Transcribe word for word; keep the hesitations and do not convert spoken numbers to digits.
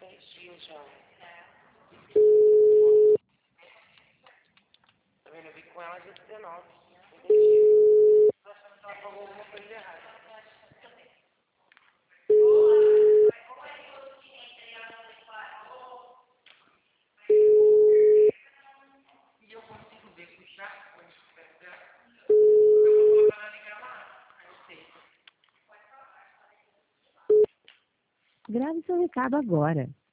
dez dias já. Tá vendo? Eu vi com ela dia dezenove. dez dias. Tô achando que ela falou alguma coisa errada. E eu consigo ver puxar quando estiver dela. Eu vou colocar ela ligar lá. Aí eu sei. Grave seu recado agora.